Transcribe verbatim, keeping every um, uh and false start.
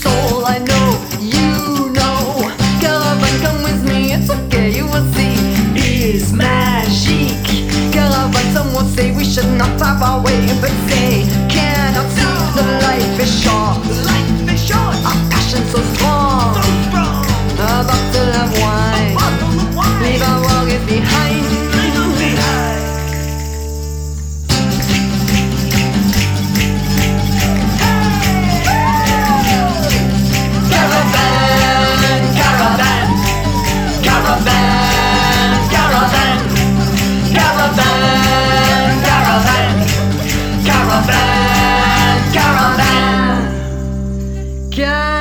all I know. You know, caravane, come with me. It's okay, you will see. It's magique. Caravane, some will say we should not have our way, but they cannot see the life is short. Life is short. Our passion so strong. So strong. A bottle of wine. A bottle of wine. Leave our worries behind. Leave them behind. Caravan, caravan, caravan, caravan, caravan, caravan, caravan, caravan, caravan.